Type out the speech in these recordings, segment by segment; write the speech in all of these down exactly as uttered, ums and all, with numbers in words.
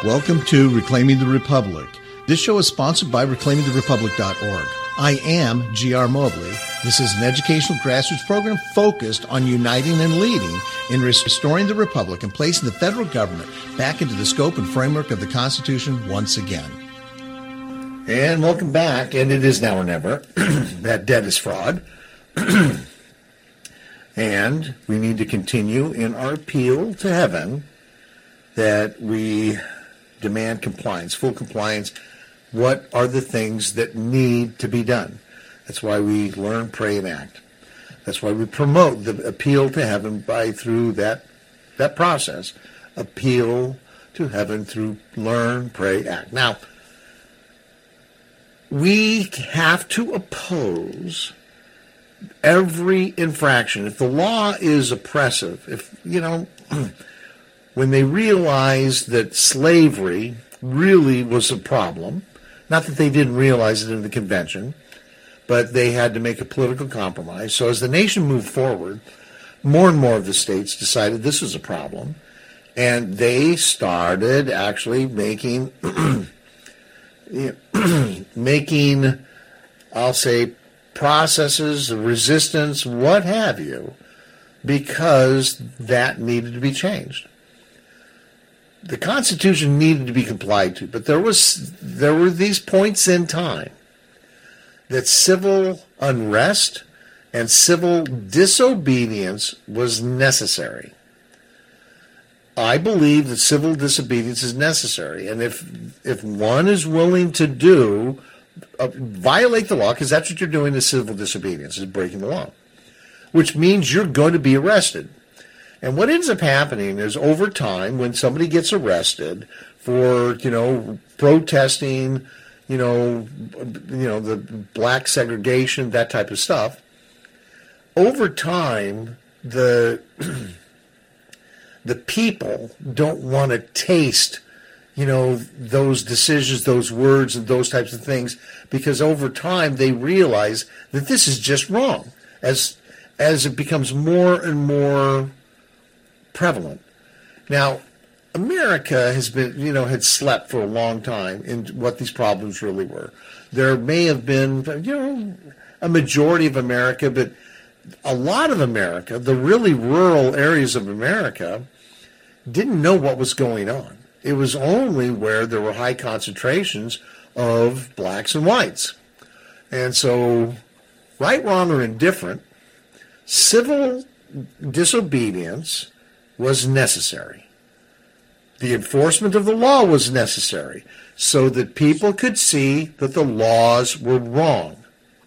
Welcome to Reclaiming the Republic. This show is sponsored by reclaiming the republic dot org. I am G R Mobley. This is an educational grassroots program focused on uniting and leading in restoring the republic and placing the federal government back into the scope and framework of the Constitution once again. And welcome back, and it is now or never. That debt is fraud. And we need to continue in our appeal to heaven that we demand compliance, full compliance. What are the things that need to be done? That's why we learn, pray, and act. That's why we promote the appeal to heaven by through that that process. Appeal to heaven through learn, pray, act. Now, we have to oppose every infraction. If the law is oppressive, if, you know, when they realized that slavery really was a problem, not that they didn't realize it in the convention, but they had to make a political compromise. So as the nation moved forward, more and more of the states decided this was a problem, and they started actually making, making, I'll say, processes, resistance, what have you, because that needed to be changed. The Constitution needed to be complied to, but there was there were these points in time that civil unrest and civil disobedience was necessary. I believe that civil disobedience is necessary, and if if one is willing to do uh, violate the law, because that's what you're doing is civil disobedience, is breaking the law, which means you're going to be arrested. And what ends up happening is over time, when somebody gets arrested for, you know, protesting, you know, you know, the black segregation, that type of stuff, over time, the the people don't want to taste, you know, those decisions, those words, and those types of things, because over time they realize that this is just wrong. As as it becomes more and more prevalent. Now, America has been, you know, had slept for a long time in what these problems really were. There may have been, you know, a majority of America, but a lot of America, the really rural areas of America, didn't know what was going on. It was only where there were high concentrations of blacks and whites. And so, right, wrong, or indifferent, civil disobedience was necessary. The enforcement of the law was necessary so that people could see that the laws were wrong.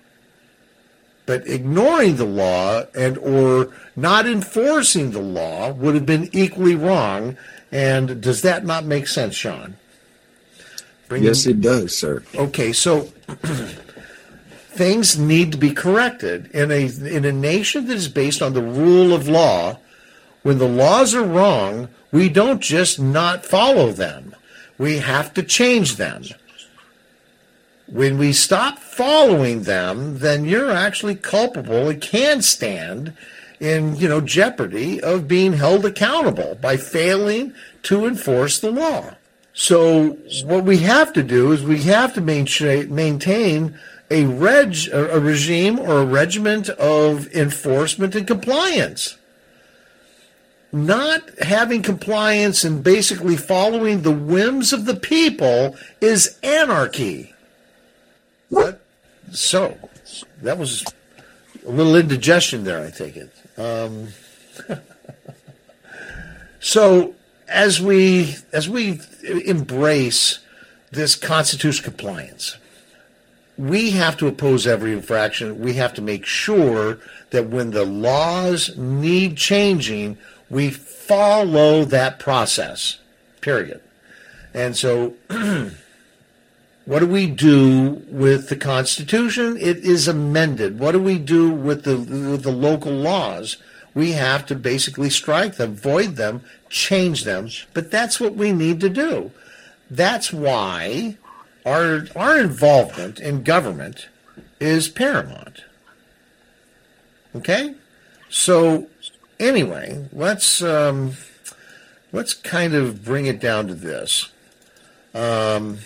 But ignoring the law and or not enforcing the law would have been equally wrong. And does that not make sense, Sean? Bring yes, it does, sir. Okay, so things need to be corrected. In a in a nation that is based on the rule of law, when the laws are wrong, we don't just not follow them. We have to change them. When we stop following them, then you're actually culpable and can stand in, you know, jeopardy of being held accountable by failing to enforce the law. So what we have to do is we have to maintain a reg, a regime or a regiment of enforcement and compliance. Not having compliance and basically following the whims of the people is anarchy. What? So, that was a little indigestion there, I take it. Um, so, as we as we embrace this constitutional compliance, we have to oppose every infraction. We have to make sure that when the laws need changing, we follow that process, period. And so, what do we do with the Constitution? It is amended. What do we do with the, with the local laws? We have to basically strike them, void them, change them. But that's what we need to do. That's why our, our involvement in government is paramount. Okay? So, anyway, let's um, let's kind of bring it down to this. Um,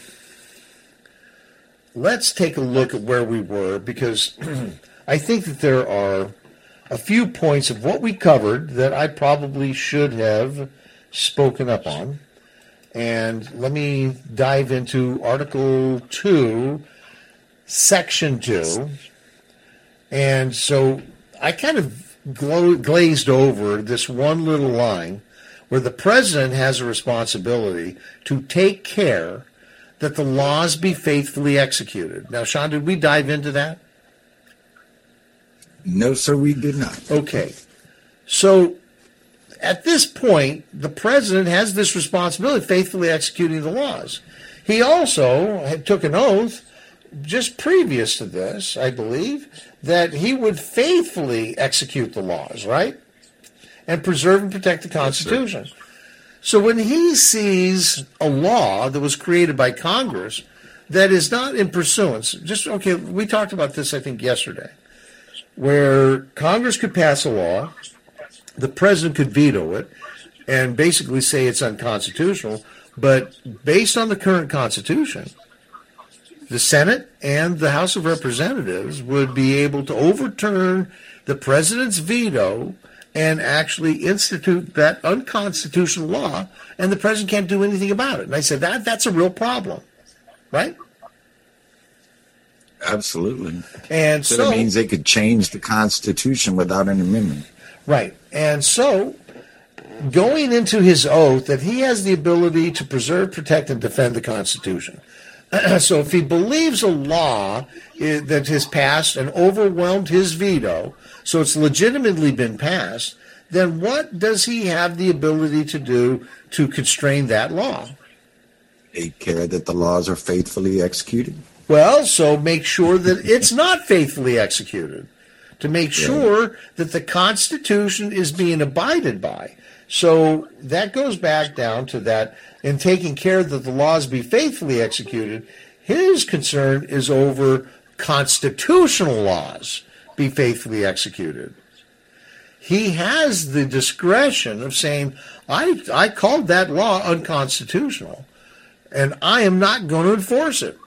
let's take a look at where we were, because I think that there are a few points of what we covered that I probably should have spoken up on. And let me dive into Article two, Section two. And so I kind of glo- glazed over this one little line where the president has a responsibility to take care that the laws be faithfully executed. Now, Sean, did we dive into that? No, sir, we did not. Okay. So at this point, the president has this responsibility, faithfully executing the laws. He also had took an oath just previous to this, I believe, that he would faithfully execute the laws, right? And preserve and protect the Constitution. Yes, so when he sees a law that was created by Congress that is not in pursuance, just, okay, we talked about this, I think, yesterday, where Congress could pass a law, the president could veto it, and basically say it's unconstitutional, but based on the current Constitution, the Senate and the House of Representatives would be able to overturn the president's veto and actually institute that unconstitutional law, and the president can't do anything about it. And I said, that that's a real problem, right? Absolutely. And so, so that means they could change the Constitution without an amendment. Right. And so going into his oath that he has the ability to preserve, protect, and defend the Constitution. So if he believes a law is, that has passed and overwhelmed his veto, so it's legitimately been passed, then what does he have the ability to do to constrain that law? Take care that the laws are faithfully executed. Well, so make sure that it's not faithfully executed, to make sure that the Constitution is being abided by. So that goes back down to that, in taking care that the laws be faithfully executed, his concern is over constitutional laws be faithfully executed. He has the discretion of saying, I, I called that law unconstitutional, and I am not going to enforce it.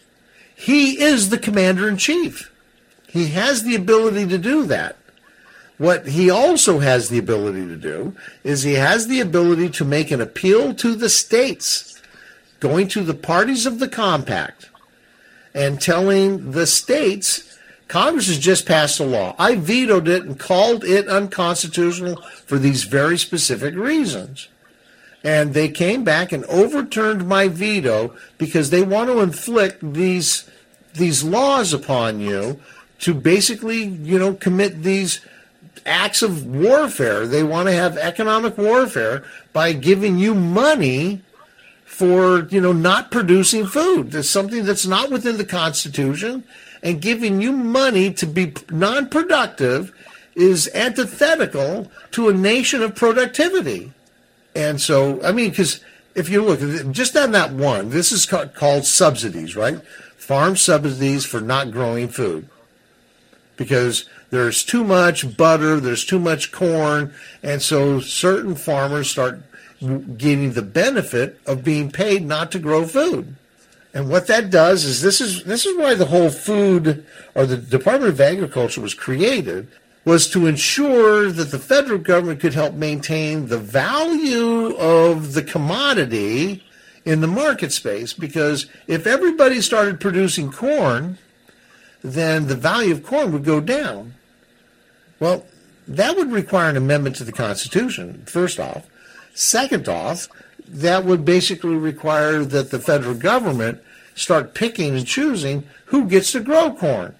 He is the commander-in-chief. He has the ability to do that. What he also has the ability to do is he has the ability to make an appeal to the states, going to the parties of the compact and telling the states, Congress has just passed a law. I vetoed it and called it unconstitutional for these very specific reasons. And they came back and overturned my veto because they want to inflict these these laws upon you to basically, you know, commit these acts of warfare. They want to have economic warfare by giving you money for, you know, not producing food. There's something that's not within the Constitution, and giving you money to be non-productive is antithetical to a nation of productivity. And so, I mean, because if you look, just on that one, this is ca- called subsidies, right? Farm subsidies for not growing food. Because there's too much butter, there's too much corn, and so certain farmers start getting the benefit of being paid not to grow food. And what that does is this is this is why the whole food, or the Department of Agriculture was created, was to ensure that the federal government could help maintain the value of the commodity in the market space. Because if everybody started producing corn, then the value of corn would go down. Well, that would require an amendment to the Constitution, first off. Second off, that would basically require that the federal government start picking and choosing who gets to grow corn,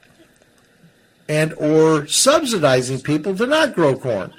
and or subsidizing people to not grow corn.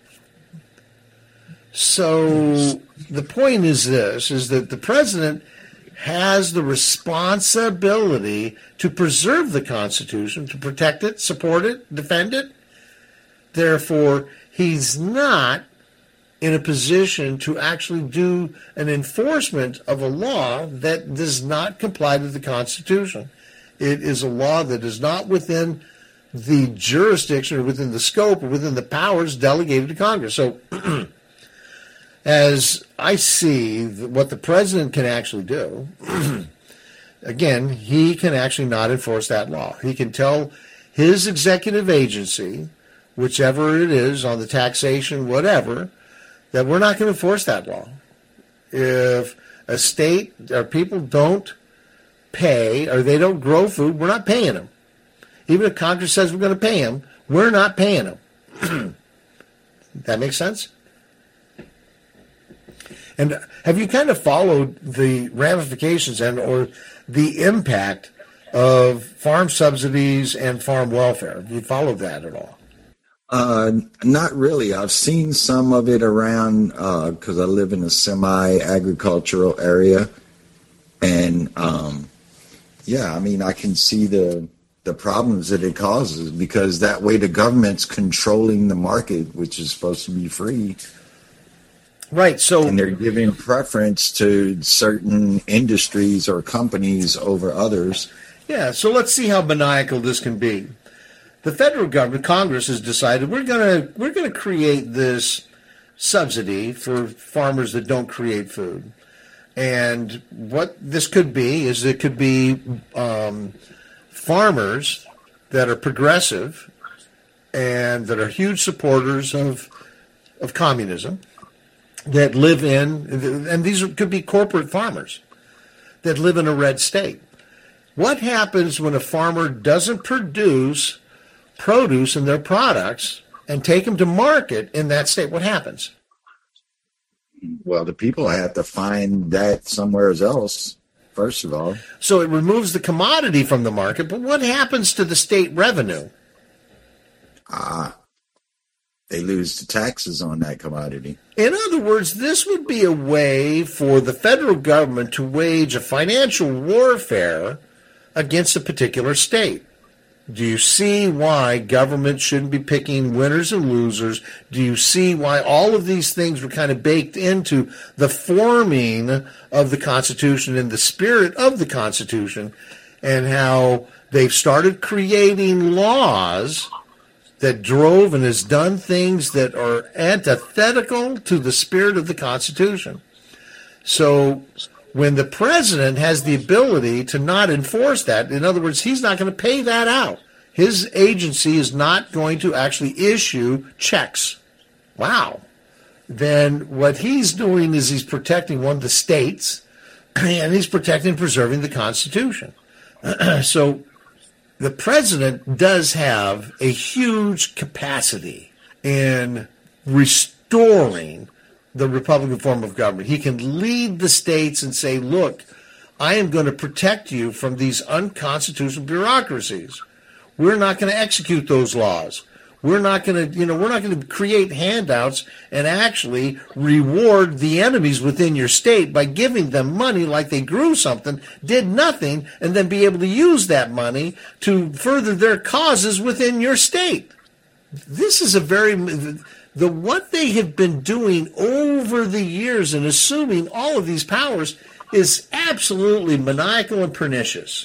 So the point is this, is that the president has the responsibility to preserve the Constitution, to protect it, support it, defend it. Therefore, he's not in a position to actually do an enforcement of a law that does not comply to the Constitution. It is a law that is not within the jurisdiction or within the scope or within the powers delegated to Congress. So as I see what the president can actually do, again, he can actually not enforce that law. He can tell his executive agency, whichever it is, on the taxation, whatever, that we're not going to enforce that law. If a state or people don't pay or they don't grow food, we're not paying them. Even if Congress says we're going to pay them, we're not paying them. That makes sense? And have you kind of followed the ramifications and or the impact of farm subsidies and farm welfare? Have you followed that at all? Uh, not really. I've seen some of it around because uh, I live in a semi-agricultural area, and um, yeah, I mean, I can see the the problems that it causes because that way the government's controlling the market, which is supposed to be free. Right. So, and they're giving preference to certain industries or companies over others. Yeah. So let's see how maniacal this can be. The federal government, Congress, has decided we're going to we're going to create this subsidy for farmers that don't create food, and what this could be is it could be um, farmers that are progressive and that are huge supporters of of communism that live in, and these could be corporate farmers that live in a red state. What happens when a farmer doesn't produce produce in their products and take them to market in that state? What happens? Well, the people have to find that somewhere else, first of all. So it removes the commodity from the market, but what happens to the state revenue? Ah, they lose the taxes on that commodity. In other words, this would be a way for the federal government to wage a financial warfare against a particular state. Do you see why government shouldn't be picking winners and losers? Do you see why all of these things were kind of baked into the forming of the Constitution and the spirit of the Constitution, and how they've started creating laws that drove and has done things that are antithetical to the spirit of the Constitution? So when the president has the ability to not enforce that, in other words, he's not going to pay that out. His agency is not going to actually issue checks. Wow. Then what he's doing is he's protecting one of the states, and he's protecting and preserving the Constitution. So the president does have a huge capacity in restoring the Republican form of government. He can lead the states and say, look, I am going to protect you from these unconstitutional bureaucracies. We're not going to execute those laws. We're not going to, you know, we're not going to create handouts and actually reward the enemies within your state by giving them money like they grew something, did nothing, and then be able to use that money to further their causes within your state. This is a very... The what they have been doing over the years and assuming all of these powers is absolutely maniacal and pernicious.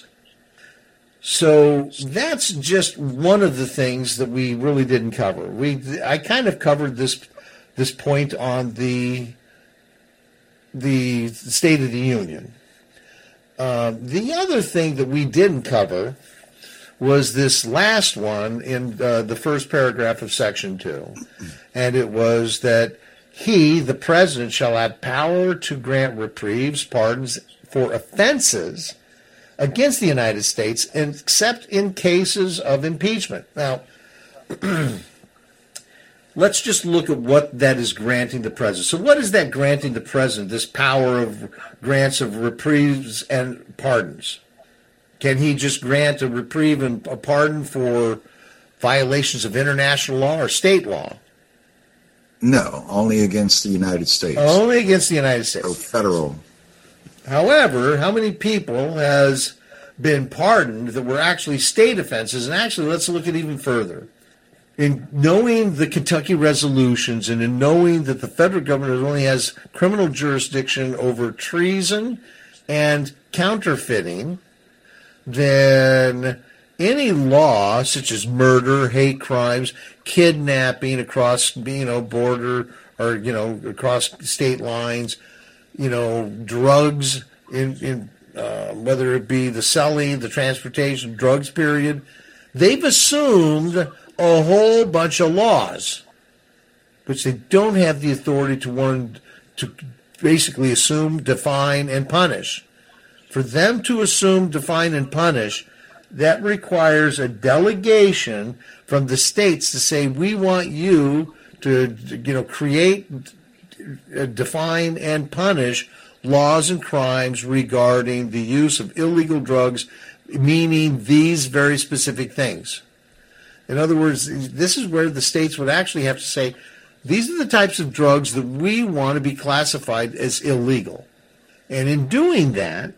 So that's just one of the things that we really didn't cover. We I kind of covered this this point on the the State of the Union. Uh, the other thing that we didn't cover was this last one in uh, the first paragraph of Section two. And it was that he, the president, shall have power to grant reprieves, pardons for offenses against the United States, except in cases of impeachment. Now, let's just look at what that is granting the president. So what is that granting the president, this power of grants of reprieves and pardons? Can he just grant a reprieve and a pardon for violations of international law or state law? No, only against the United States. Only against the United States. So federal. However, how many people has been pardoned that were actually state offenses? And actually, let's look at even further. In knowing the Kentucky resolutions and in knowing that the federal government only has criminal jurisdiction over treason and counterfeiting, then any law such as murder, hate crimes, kidnapping across, you know, border, or, you know, across state lines, you know, drugs, in, in uh, whether it be the selling, the transportation, drugs period. They've assumed a whole bunch of laws, which they don't have the authority to one to basically assume, define, and punish. For them to assume, define, and punish, that requires a delegation from the states to say, we want you to, you know, create, define, and punish laws and crimes regarding the use of illegal drugs, meaning these very specific things. In other words, this is where the states would actually have to say, these are the types of drugs that we want to be classified as illegal. And in doing that,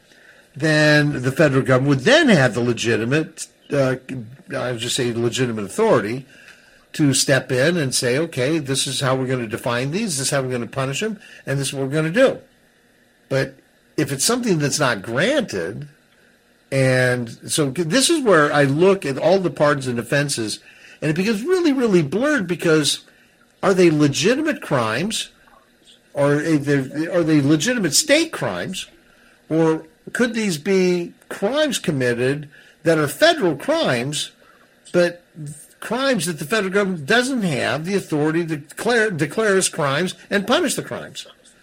then the federal government would then have the legitimate, uh, I would just say legitimate authority to step in and say, okay, this is how we're going to define these, this is how we're going to punish them, and this is what we're going to do. But if it's something that's not granted, and so this is where I look at all the pardons and offenses, and it becomes really, really blurred, because are they legitimate crimes, or are they, are they legitimate state crimes, or could these be crimes committed that are federal crimes, but crimes that the federal government doesn't have the authority to declare, declare as crimes and punish the crimes?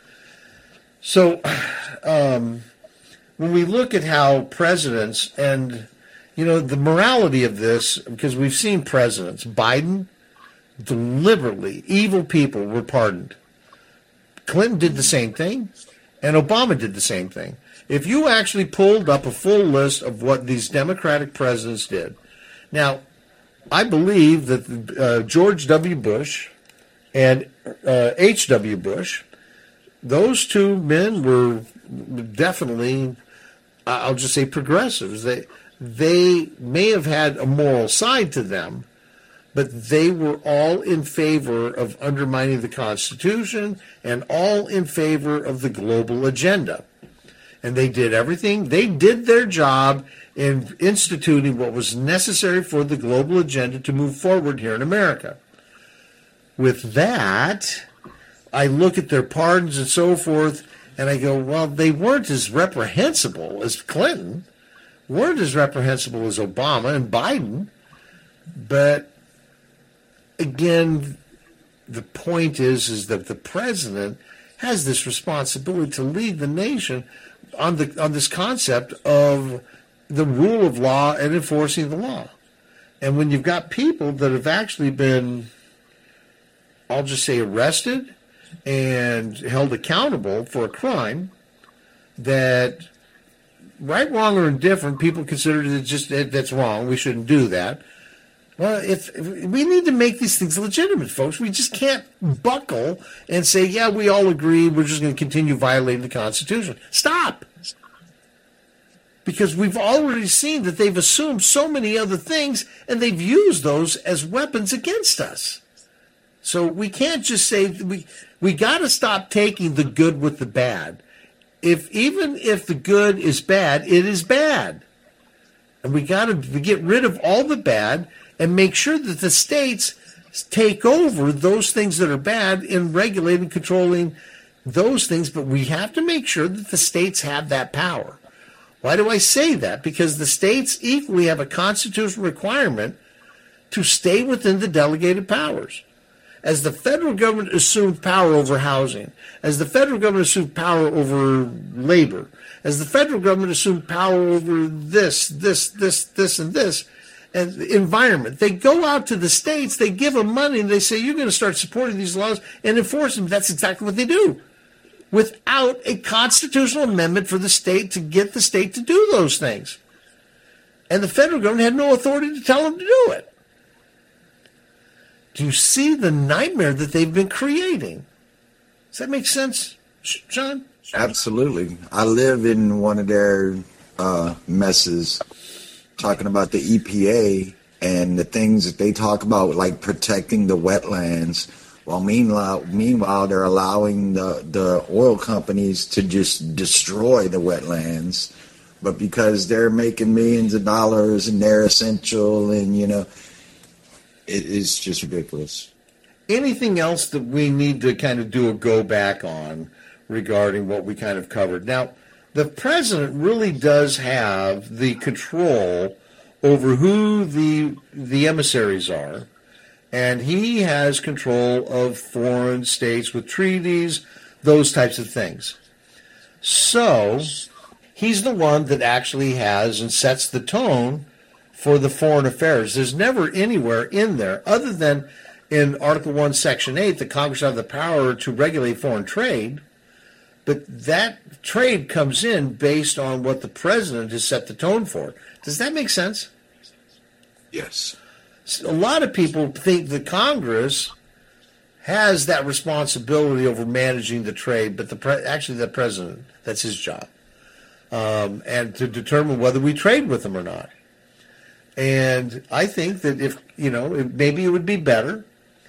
So um, when we look at how presidents and, you know, the morality of this, because we've seen presidents, Biden, deliberately, evil people were pardoned. Clinton did the same thing, and Obama did the same thing. If you actually pulled up a full list of what these Democratic presidents did. Now, I believe that uh, George W. Bush and uh, H W. Bush, those two men were definitely, I'll just say, progressives. They, they may have had a moral side to them, but they were all in favor of undermining the Constitution and all in favor of the global agenda. And they did everything. They did their job in instituting what was necessary for the global agenda to move forward here in America. With that, I look at their pardons and so forth, and I go, well, they weren't as reprehensible as Clinton, weren't as reprehensible as Obama and Biden, but again, the point is, is that the president has this responsibility to lead the nation on the on this concept of the rule of law and enforcing the law. And when you've got people that have actually been, I'll just say, arrested and held accountable for a crime that, right, wrong, or indifferent, people consider it just that that's wrong, we shouldn't do that. Well, if, if we need to make these things legitimate, folks, we just can't buckle and say, yeah, we all agree, we're just going to continue violating the Constitution. Stop! Because we've already seen that they've assumed so many other things, and they've used those as weapons against us. So we can't just say, we we got to stop taking the good with the bad. If even if the good is bad, it is bad. And we got to get rid of all the bad and make sure that the states take over those things that are bad in regulating, controlling those things. But we have to make sure that the states have that power. Why do I say that? Because the states equally have a constitutional requirement to stay within the delegated powers. As the federal government assumed power over housing, as the federal government assumed power over labor, as the federal government assumed power over this, this, this, this, and this, and the environment, they go out to the states, they give them money, and they say, you're going to start supporting these laws and enforce them. That's exactly what they do, without a constitutional amendment for the state to get the state to do those things. And the federal government had no authority to tell them to do it. Do you see the nightmare that they've been creating? Does that make sense, John? Absolutely. I live in one of their uh, messes, talking about the E P A and the things that they talk about, like protecting the wetlands. While meanwhile, meanwhile, they're allowing the, the oil companies to just destroy the wetlands. But because they're making millions of dollars and they're essential, and, you know, it is just ridiculous. anything else that we need to kind of do a go back on regarding what we kind of covered? Now, the president really does have the control over who the the emissaries are, and he has control of foreign states with treaties, those types of things. So he's the one that actually has and sets the tone for the foreign affairs. There's never anywhere in there, other than in Article one, Section eight, that Congress have the power to regulate foreign trade, but that trade comes in based on what the president has set the tone for. Does that make sense? Yes. A lot of people think that Congress has that responsibility over managing the trade, but the pre- actually the president, that's his job, um, and to determine whether we trade with them or not. And I think that if, you know, it, maybe it would be better,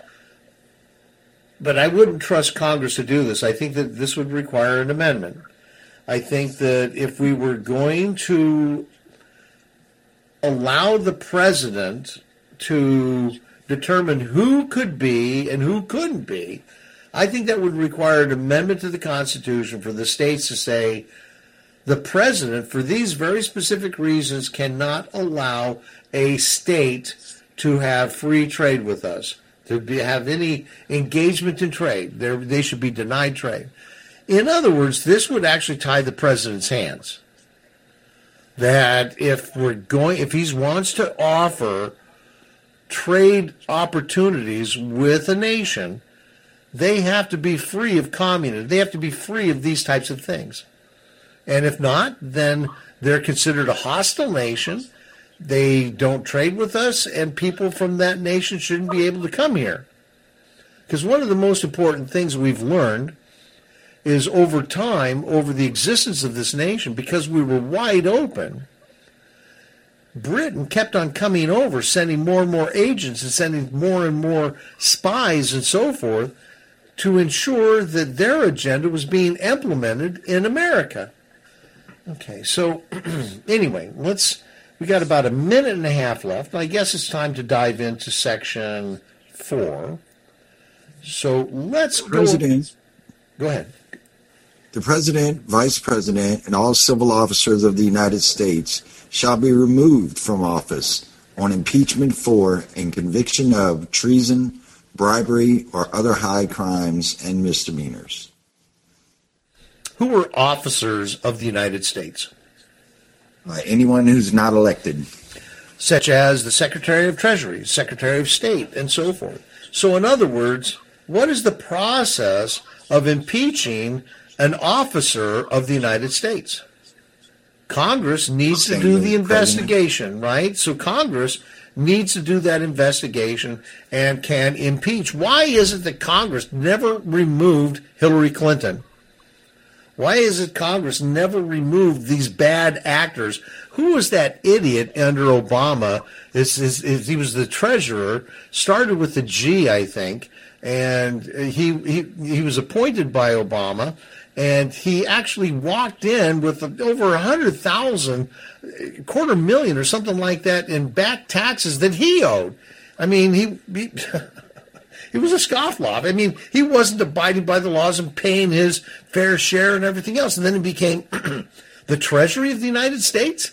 but I wouldn't trust Congress to do this. I think that this would require an amendment. I think that if we were going to allow the president to determine who could be and who couldn't be, I think that would require an amendment to the Constitution for the states to say the president, for these very specific reasons, cannot allow a state to have free trade with us, to be, have any engagement in trade. They're, they should be denied trade. In other words, this would actually tie the president's hands. That if we're going, if he wants to offer trade opportunities with a nation, they have to be free of communism. They have to be free of these types of things. And if not, then they're considered a hostile nation. They don't trade with us, and people from that nation shouldn't be able to come here. Because one of the most important things we've learned is over time, over the existence of this nation, because we were wide open, Britain kept on coming over, sending more and more agents and sending more and more spies and so forth to ensure that their agenda was being implemented in America. Okay, so anyway, let's, we got about a minute and a half left. I guess it's time to dive into section four. So let's go. President, go ahead. The President, Vice President, and all civil officers of the United States shall be removed from office on impeachment for and conviction of treason, bribery, or other high crimes and misdemeanors. Who are officers of the United States? Uh, anyone who's not elected. Such as the Secretary of Treasury, Secretary of State, and so forth. So in other words, what is the process of impeaching an officer of the United States? Congress needs to do the investigation, right? So Congress needs to do that investigation and can impeach. Why is it that Congress never removed Hillary Clinton? Why is it Congress never removed these bad actors? Who was that idiot under Obama? This is, is, he was the treasurer, started with the G, I think, and he, he, he was appointed by Obama. And he actually walked in with over a hundred thousand, quarter million or something like that in back taxes that he owed. I mean, he he, he was a scofflaw. I mean, he wasn't abiding by the laws and paying his fair share and everything else. And then he became the Treasury of the United States.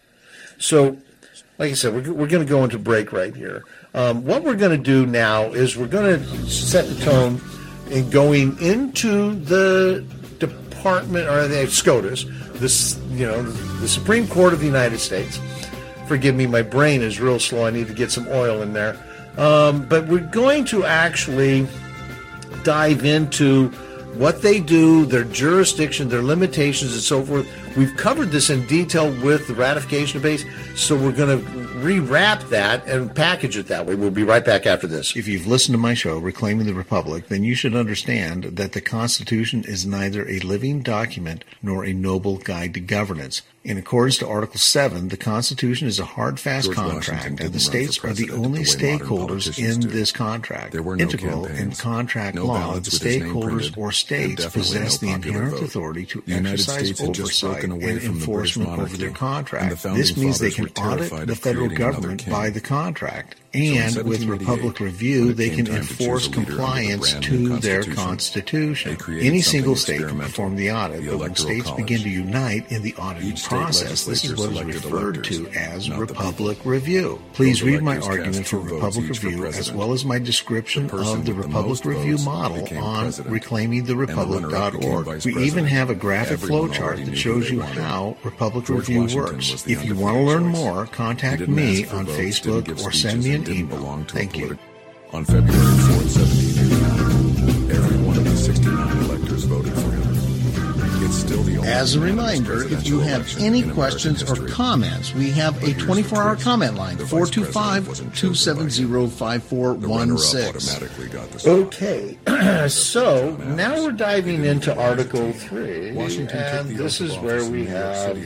So, like I said, we're, we're going to go into break right here. Um, what we're going to do now is we're going to set the tone in going into the Department, or the SCOTUS, this, you know, the Supreme Court of the United States. Forgive me, my brain is real slow. I need to get some oil in there. Um, but we're going to actually dive into what they do, their jurisdiction, their limitations, and so forth. We've covered this in detail with the ratification base, so we're going to rewrap that and package it that way. We'll be right back after this. If you've listened to my show, Reclaiming the Republic, then you should understand that the Constitution is neither a living document nor a noble guide to governance. In accordance to Article seven, the Constitution is a hard, fast George contract, and the didn't run states for are the president only the way modern stakeholders politicians in do. this contract. There were no Integral in campaigns, contract no law, ballots the with his name stakeholders printed, or and states definitely possess no the popular inherent vote. authority to The United exercise States had just oversight broken away and from the British enforcement over monarchy, their and contract. the founding This means they fathers can were audit terrified the of federal creating another government king. by the contract. And with Republic Review, they can enforce compliance to their Constitution. Any single state can perform the audit, but when states begin to unite in the auditing process, this is what is referred to as Republic Review. Please read my argument for Republic Review as well as my description of the Republic Review model on reclaiming the republic dot org. We even have a graphic flowchart that shows you how Republic Review works. If you want to learn more, contact me on Facebook or send me an email. Thank you. On February fourth, seventeen eighty-nine, every one of the sixty-nine electors voted for him. It's still the only As a reminder, if you have any questions or comments, we have a twenty-four hour comment line, four two five, two seven zero, five four one six. Okay, so now we're diving into Article three, and this is where we have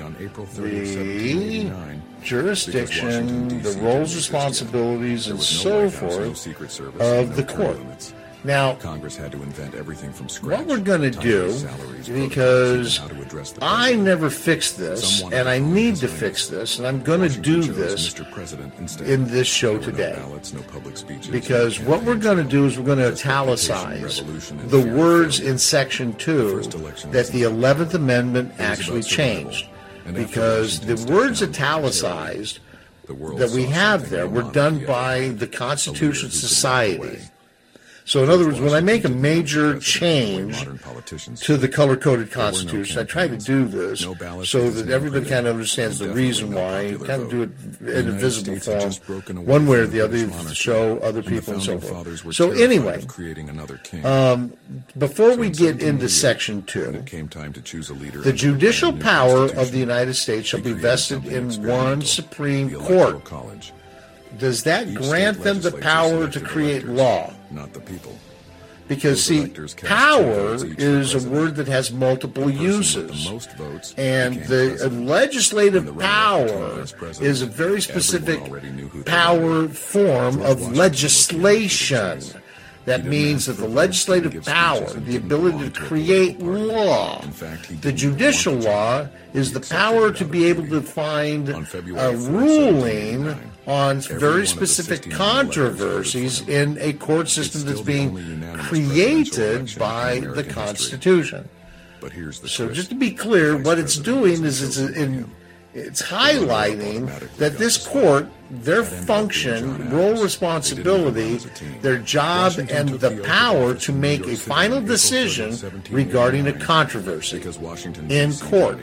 the jurisdiction, the roles, responsibilities, and so forth of the court. Now, Congress had to invent everything from scratch. what we're going to do, because I never fixed this, and I need to fix this, and I'm going to do this in this show today. Because what we're going to do is we're going to italicize the words in Section two that the eleventh Amendment actually changed. Because the words italicized that we have there were done by the Constitution Society. So in other words, when I make a major change to the color-coded Constitution, I try to do this so that everybody kind of understands the reason why, and kind of do it in a visible form, one way or the other, to show other people and so forth. So anyway, um, before we get into Section two, the judicial power of the United States shall be vested in one Supreme Court. Does that grant them the power to create law? Not the people. Because, see, power is a word that has multiple uses. And the legislative power is a very specific power form of legislation. That means that the legislative power, the ability to create law, the judicial law is the power to be able to find a ruling on very specific controversies in a court system that's being created by the Constitution. So just to be clear, what it's doing is it's in It's highlighting that this court, their function, role, responsibility, their job, and the power to make a final decision regarding a controversy in court.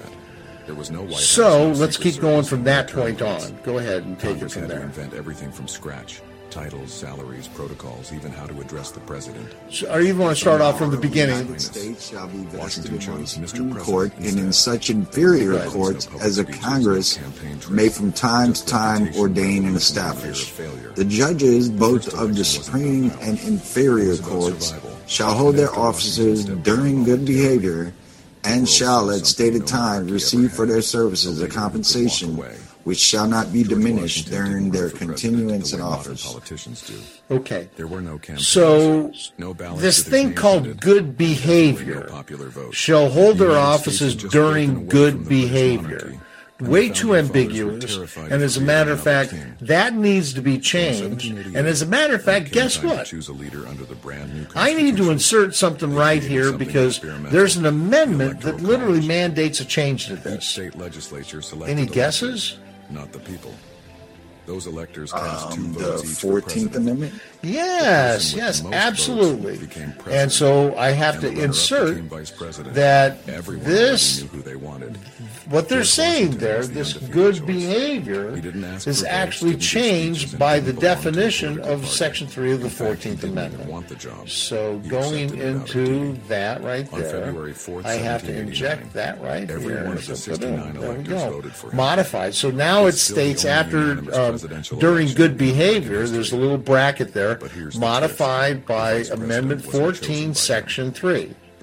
So let's keep going from that point on. Go ahead and take it from there. Invent everything from scratch. Titles, salaries, protocols, even how to address the president. So, or you want to start off from the beginning? The United States shall be vested in one Supreme Court and in such inferior courts as a Congress may from time to time ordain and establish. The judges, both of the Supreme and inferior courts, shall hold their offices during good behavior and shall at stated time receive for their services a compensation which shall not be diminished during their continuance in office. Okay. So, this thing called good behavior shall hold their offices during good behavior. Way too ambiguous, and as a matter of fact, that needs to be changed. And as a matter of fact, guess what? I need to insert something right here because there's an amendment that literally mandates a change to this. Any guesses? Not the people. Those electors cast two Um, the votes each for fourteenth president. Amendment? Yes, yes, absolutely. And so I have to insert that this, what they're saying there, this good behavior, is actually changed by the definition of Section three of the fourteenth Amendment. So going into that right there, I have to inject that right here. So there we go. Modified. So now it states after, um, during good behavior, there's a little bracket there, modified by Amendment fourteen, Section three.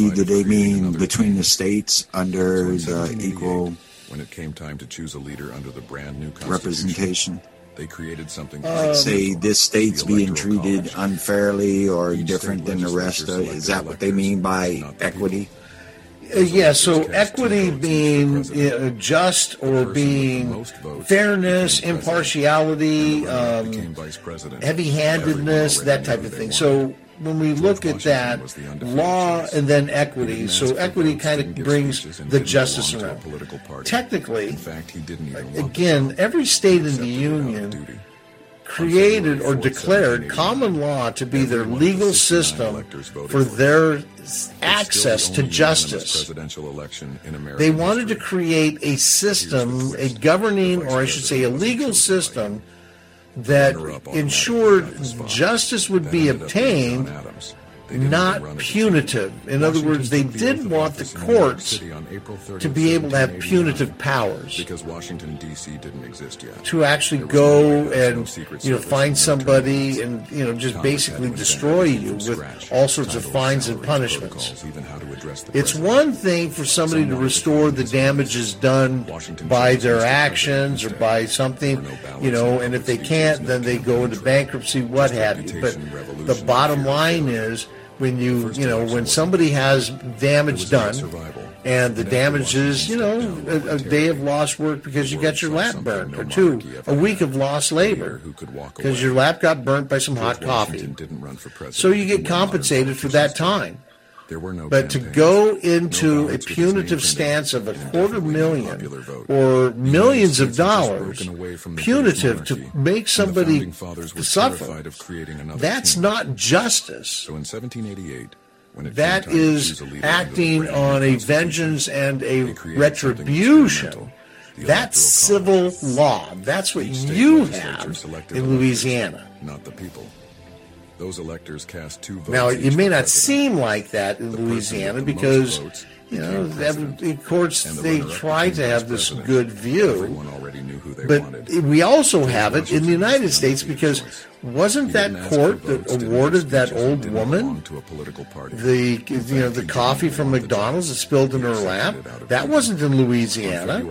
equality, testified do to they creating mean another between the kingdom. states So under in the seventeen eighty-eight, equal when it came time to choose a leader under the brand new constitution, representation? They created something. Like say this state's being treated unfairly or different than the rest of. Is that what they mean by equity? Uh, yeah, so equity being uh, just or being fairness, impartiality, um, heavy-handedness, that type of thing. So when we look at that, law and then equity, so equity kind of brings the justice around. Technically, again, every state in the Union created or declared common law to be their legal system for their access to justice. They wanted to create a system, a governing, or I should say a legal system, that ensured justice would be obtained, not punitive. In other words, they didn't want the courts to be able to have punitive powers, because Washington, D C didn't exist yet. To actually go and, you know, find somebody and, you know, just basically destroy you with all sorts of fines and punishments. It's one thing for somebody to restore the damages done by their actions or by something, you know, and if they can't, then they go into bankruptcy, what have you. But the bottom line is, when you, you know, when somebody has damage done, and the damage is, you know, a, a day of lost work because you got your lap burnt, or two, a week of lost labor because your lap got burnt by some hot coffee. So you get compensated for that time. But to go into a punitive stance of a quarter million or millions of dollars, punitive to make somebody suffer, that's not justice. So in seventeen eighty-eight, that is acting on a vengeance and a retribution. That's civil law. That's what you have in Louisiana. Not the people. Those electors cast two votes. Now, it may not seem like that in Louisiana because, you know, the courts, they try to have this good view. But we also have it in the United States because wasn't that court that awarded that old woman the, you know, the coffee from McDonald's that spilled in her lap? That wasn't in Louisiana.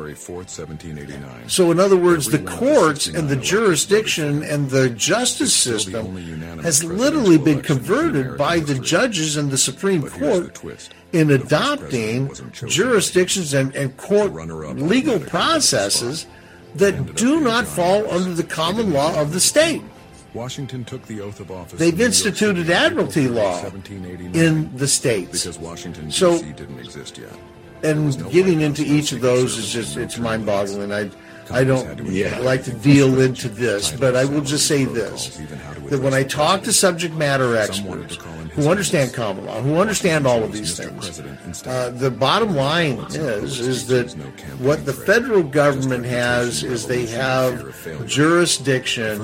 So in other words, the courts and the jurisdiction and the justice system has literally been converted by the judges and the Supreme Court in adopting jurisdictions and, and court legal processes that do not fall under the common law of the state. Washington took the oath of office. They've instituted admiralty law in the states. Because Washington, D C so, didn't exist yet. And getting into each of those is just, it's mind-boggling. I I don't yeah. like to deal into this, but I will just say this, that when I talk to subject matter experts who understand common law, who understand all of these things, uh, the bottom line is, is that what the federal government has is they have jurisdiction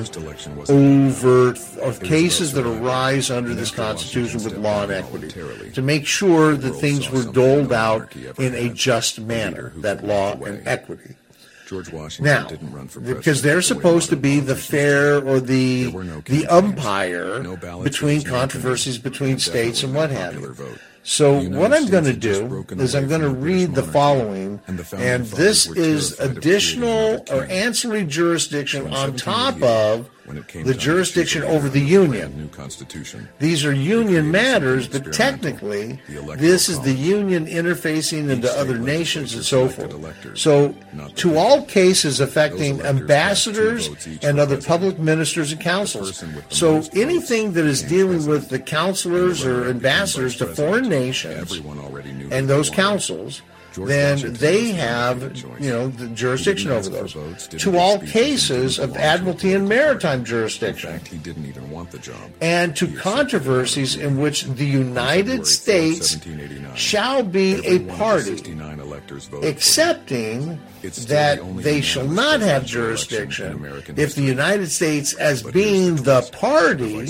over of cases that arise under this Constitution with law and equity to make sure that things were doled out in a just manner, that law and equity. George Washington now, didn't run for because they're supposed to be the fair or the no the umpire no between controversies between states and what have you. So what I'm going to do is I'm going to read the following, and this is additional or ancillary jurisdiction on top of the jurisdiction over the Union. These are Union matters, but technically this is the Union interfacing into other nations and so forth. So to all cases affecting ambassadors and other public ministers and counselors. So anything that is dealing with the counselors or ambassadors to foreign nations and those councils, then they have, you know, the jurisdiction over those. To all cases of admiralty and maritime jurisdiction. He didn't even want the job. And to controversies in which the United States shall be a party, accepting that they shall not have jurisdiction if the United States, as being the party,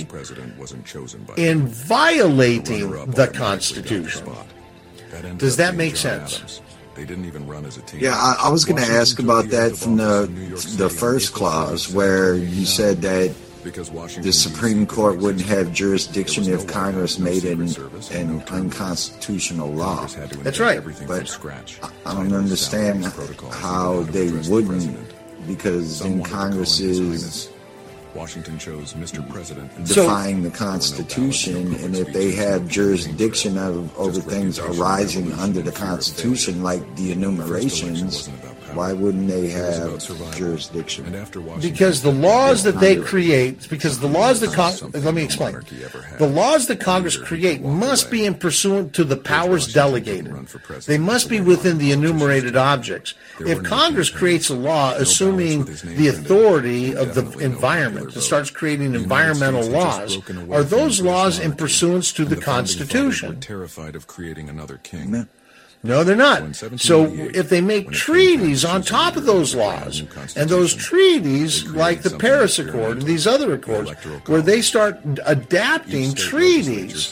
in violating the Constitution. Does that make sense? They didn't even run as a team. Yeah, I, I was going to ask about that from the the first clause where you said that the Supreme Court wouldn't have jurisdiction if Congress made an, an unconstitutional law. That's right. But I don't understand how they wouldn't because Some in wanted to call him Congress His is Highness. Washington chose Mister President and defying the Constitution, and if they have jurisdiction of, over things arising under the Constitution, like the enumerations, why wouldn't they have jurisdiction? Because the laws that they create, because the laws that Con- let me explain, the laws that Congress create must be in pursuant to the powers delegated. They must be within the enumerated objects. If Congress creates a law assuming the authority of the environment and starts creating environmental laws, are those laws in pursuance to the Constitution? Terrified of creating another king. No, they're not. So if they make treaties on top of those laws, and those treaties, like the Paris Accord and these other accords, where they start adapting treaties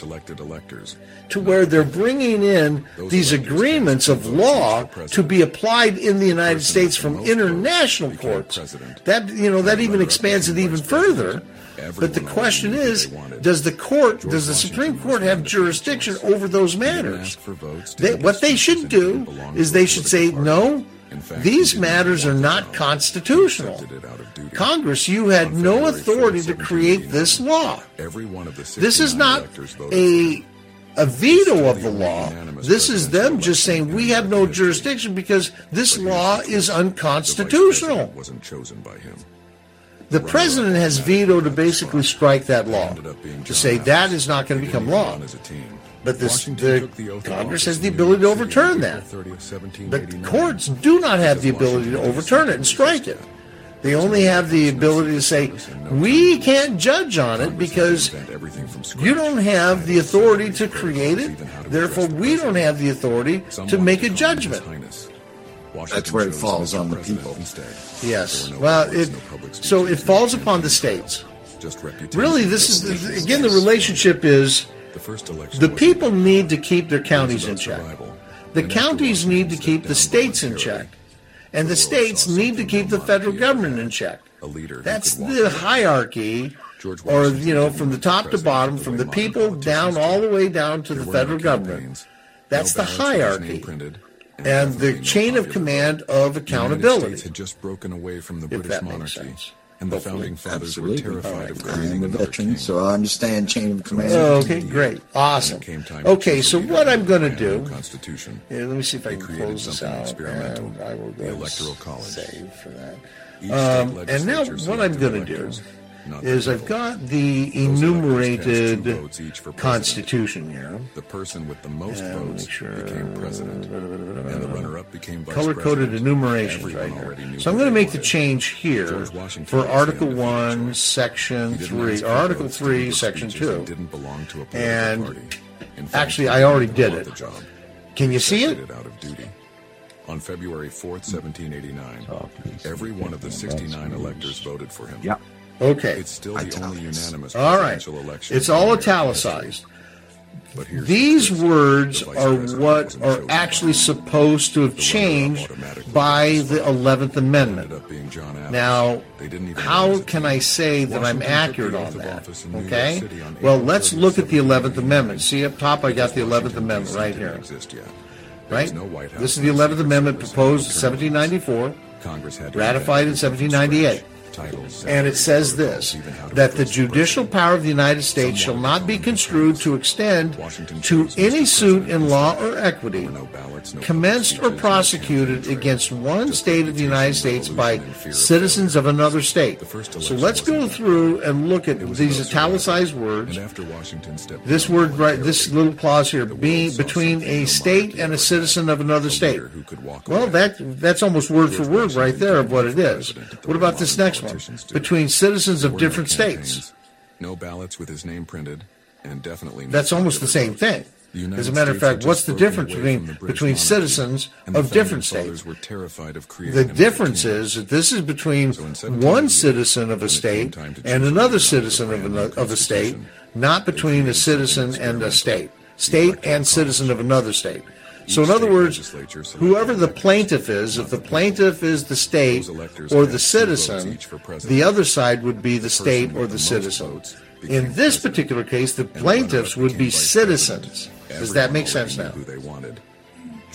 to where they're bringing in these agreements of law to be applied in the United States from international courts, that, you know, that even expands it even further. But the question is, does the court, does the Supreme Court have jurisdiction over those matters? They, what they should do is they should say, no, these matters are not constitutional. Congress, you had no authority to create this law. This is not a a veto of the law. This is them just saying we have no jurisdiction because this law is unconstitutional. Wasn't chosen by him. The president has vetoed to basically strike that law, to say that is not going to become law. But this, the Congress has the ability to overturn that. But the courts do not have the ability to overturn it and strike it. They only have the ability to say, we can't judge on it because you don't have the authority to create it, therefore we don't have the authority to make a judgment. That's where it falls on the people. Yes. Well, it, so it falls upon the states. Really, this is, again, the relationship is the people need to keep their counties in check. The counties need to keep the states in check. And the states need to keep the federal government in check. That's the hierarchy, or, you know, from the top to bottom, from the people down all the way down to the federal government. That's the hierarchy. And the chain of command of accountability. Had just broken away from the If British that makes monarchy, sense. and the founding fathers Absolutely. were terrified of I am creating a another veteran, king. so I understand chain of command. Okay, great. Awesome. Okay, so what I'm going to do, Constitution. yeah, let me see if I They can created close this something out. experimental, And I will the go Electoral College. save for that. Each Um, state and now legislature what I'm selected going to do electors, not the is I've people. got the Those electors cast two enumerated votes each for president. Constitution here. The person with the most Yeah, votes make sure- became president, and the runner-up became vice Color-coded president. enumerations Everyone right already here. knew So I'm who going to they make the wanted. change here George Washington for was the Article undefeated one, choice. Section He didn't three, ask or for Article votes to three, give Section speeches two. that didn't belong to a political And party. In fact, actually, he I already didn't did want it. the job. Can you see it? Accepted out of duty. On February fourth, seventeen eighty-nine, every one of the sixty-nine electors voted for him. Yeah. Okay. It's still the only unanimous All right. presidential election. It's in all American italicized. history. But here's These the twist. words The vice are president what wasn't are chosen by actually him. supposed to have The runner-up changed automatically by got the eleventh Amendment. ended up being John Adams. Now, They didn't even how realize it. can I say that I'm Washington took accurate the on oath of that? office in New York Okay? City on Well, April let's thirtieth, look at the eleventh seventeen Amendment. See up top, I got the eleventh Washington, Amendment D C right didn't here. exist yet. There Right? was no White House, This is the no eleventh Secret Amendment Service, proposed in no seventeen ninety-four, Congress had to ratified in invent seventeen ninety-eight. titles, And it says this, that the judicial power of the United States shall not be construed to extend to any suit in law or equity commenced or prosecuted against one state of the United States by citizens of another state. So let's go through and look at these italicized words. And after Washington stepped This down, word, right, this little clause here, being between a state and a citizen of another state. Well, that that's almost word for word right there of what it is. What about this next one? Between citizens of different states. No ballots with his name printed, and definitely no That's almost the same thing. As a matter of fact, what's the difference between between citizens of different states? The difference is that this is between one citizen of a state and another citizen of a, of a state, not between a citizen and a state. State and citizen of another state. So in other words, whoever the plaintiff is, if the plaintiff is the state or the citizen, the other side would be the state or the citizen. In this particular case, the plaintiffs would be citizens. Does that make sense now?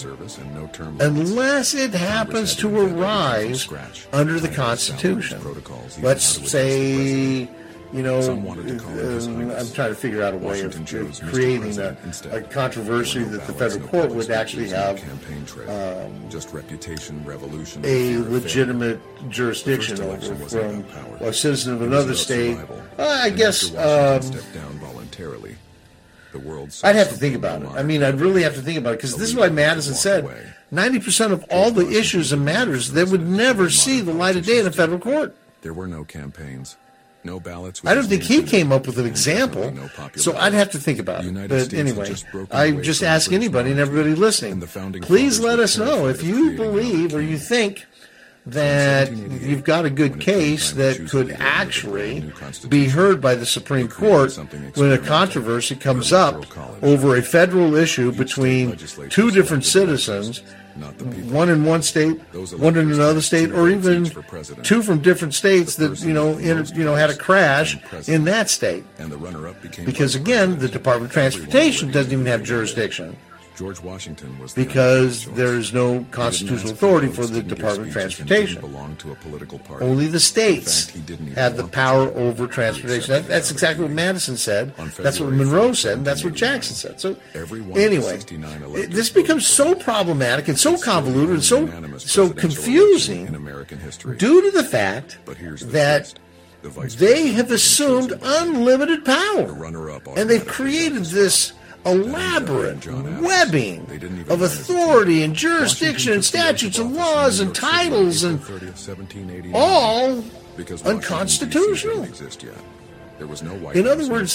service and no term limits. unless it happens to arise under the Constitution. Let's say, you know, uh, I'm trying to figure out a way of creating a, a controversy that the federal court would actually have um, just reputation, revolution, a legitimate jurisdiction over from a citizen of another state. Uh, I guess um, stepped down voluntarily. The world saw I'd have to think something about no it. I mean, I'd really have to think about it, because this is why Madison said ninety percent of all the issues and matters that would never see the light of day in a federal court. There were no campaigns, no ballots. I don't think he came up with an example, so I'd have to think about it. But anyway, I just ask anybody and everybody listening, please let us know if you believe or you think that you've got a good case that could actually be heard by the Supreme Court when a controversy comes up over a federal issue between two different citizens, one in one state, one in another state, or even two from different states that, you know, in, you know, had a crash in that state. Because again, the Department of Transportation doesn't even have jurisdiction. George Washington was because there is no constitutional authority for the Department of Transportation. Only the states have the power over transportation. That, that's exactly what Madison said. That's what Monroe said. And that's what Jackson said. So anyway, it, this becomes so problematic and so convoluted and so so confusing due to the fact that they have assumed unlimited power, and they've created this elaborate webbing of authority and jurisdiction and statutes and laws and titles, and all unconstitutional. In other words,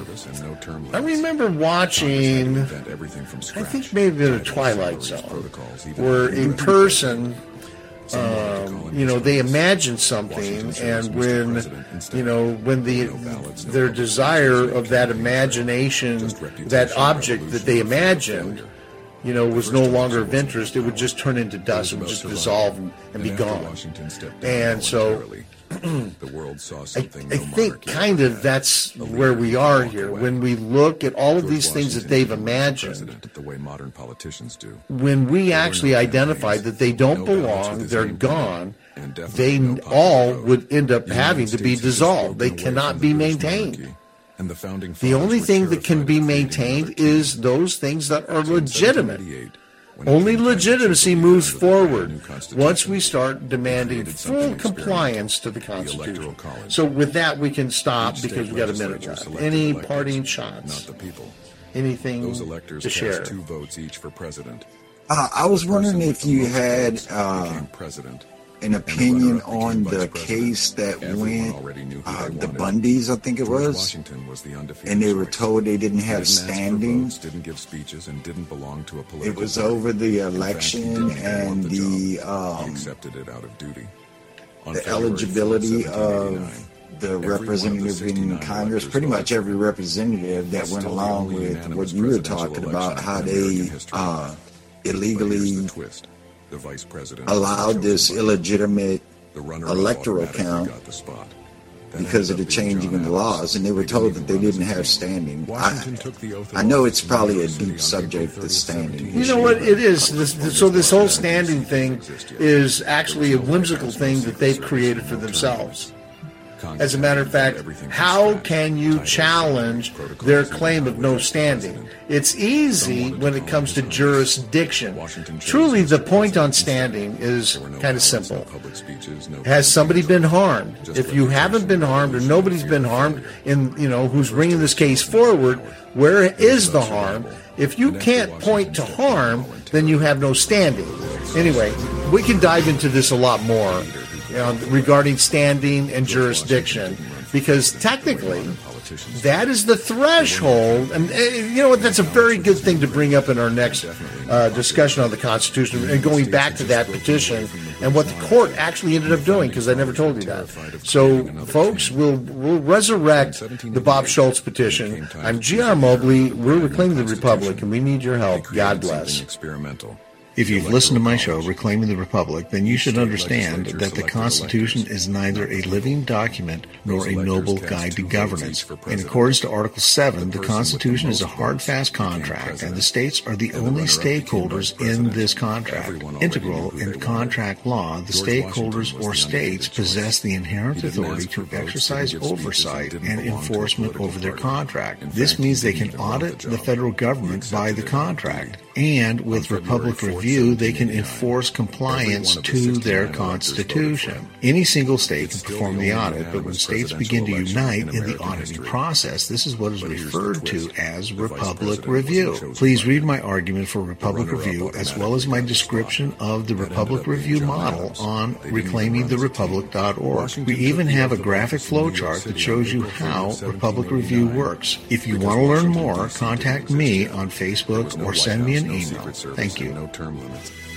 I remember watching, I think maybe in a Twilight Zone, where a person, Um, you know, they imagine something, and when, you know, when the their desire of that imagination, that object that they imagined, you know, was no longer of interest, it would just turn into dust. It would just dissolve and, and be gone. And so the world saw something I, I think kind of that's where we are here. When we look at all of these things that they've imagined, the way modern politicians do, when we actually identify that they don't belong, they're gone, they all would end up having to be dissolved. They cannot be maintained. The only thing that can be maintained is those things that are legitimate. Only legitimacy moves forward once we start demanding full compliance to the Constitution. So with that, we can stop because we've got a minute left. Any parting shots? Anything to share? Two votes each for president. Uh, I was wondering if you had uh, an opinion on the case that went, uh, the Bundys, I think it was, and they were told they didn't have standing. It was over the election and the, um, the eligibility of the representative in Congress. Pretty much every representative that went along with what you were talking about, how they uh, illegally The vice president allowed this illegitimate electoral count because of the changing of the laws, and they were told that they didn't have standing. I, I know it's probably a deep subject, the standing. You know what it is? This, so this whole standing thing is actually a whimsical thing that they've created for themselves. As a matter of fact, how can you challenge their claim of no standing? It's easy when it comes to jurisdiction. Truly, the point on standing is kind of simple. Has somebody been harmed? If you haven't been harmed or nobody's been harmed, in you know who's bringing this case forward, where is the harm? If you can't point to harm, then you have no standing. Anyway, we can dive into this a lot more. Uh, regarding standing and jurisdiction, because technically that is the threshold, and uh, you know what, that's a very good thing to bring up in our next uh, discussion on the Constitution, and going back to that petition and what the court actually ended up doing, because I never told you that. So folks, we'll, we'll resurrect the Bob Schultz petition. I'm G R Mobley, we're Reclaiming the Republic, and we need your help. God bless. If you've listened to my show, Reclaiming the Republic, then you should understand that the Constitution is neither a living document nor a noble guide to governance. In accordance to Article seven, the Constitution is a hard, fast contract, and the states are the only stakeholders in this contract. Integral in contract law, the stakeholders or states possess the inherent authority to exercise oversight and enforcement over their contract. This means they can audit the federal government by the contract. And with Republic Review, they can enforce compliance to their Constitution. Any single state can perform the audit, but when states begin to unite in the auditing process, this is what is referred to as Republic Review. Please read my argument for Republic Review as well as my description of the Republic Review model on reclaiming the republic dot org. We even have a graphic flowchart that shows you how Republic Review works. If you want to learn more, contact me on Facebook or send me an email. Thank you. No term limits.